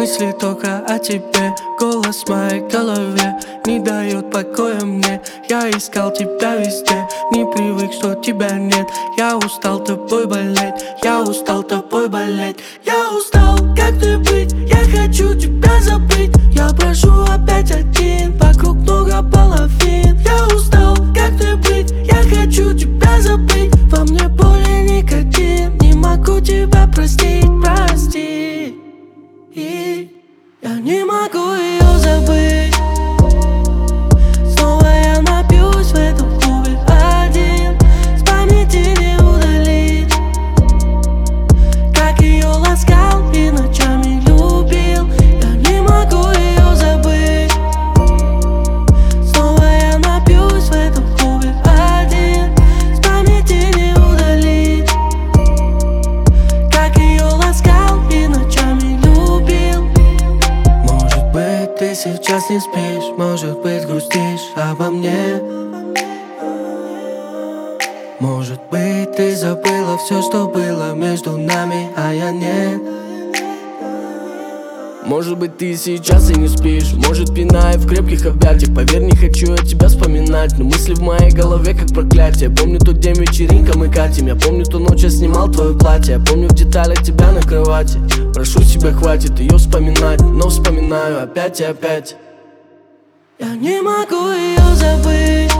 мысли только о тебе. Голос в моей голове не дает покоя мне. Я искал тебя везде, не привык, что тебя нет. Я устал тобой болеть, я устал тобой болеть. Я устал, как ты быть, я хочу тебя забыть. Я прошу опять один, вокруг много половин. Я устал, как ты быть, я хочу тебя забыть. Во мне боли никотин, не могу тебя простить, прости. И я не могу ее забыть. Снова я напьюсь в этом клубе один, с памяти не удалить, как ее ласкал и ночами любил. Я не могу ее забыть. Снова я напьюсь в этом клубе один, с памяти не удалить, как ее ласкал и ночами любил. Может быть, ты сейчас не спишь, может быть, грустишь обо мне. Может быть, ты забыла все, что было между нами, а я нет. Может быть, ты сейчас и не спишь, может, пиная в крепких объятиях. Поверь, не хочу я тебя вспоминать, но мысли в моей голове как проклятие. Помню тот день, вечеринка мы катим. Я помню ту ночь, я снимал твое платье. Я помню в деталях тебя на кровати. Прошу тебя, хватит ее вспоминать, но вспоминаю опять и опять. Я не могу ее забыть.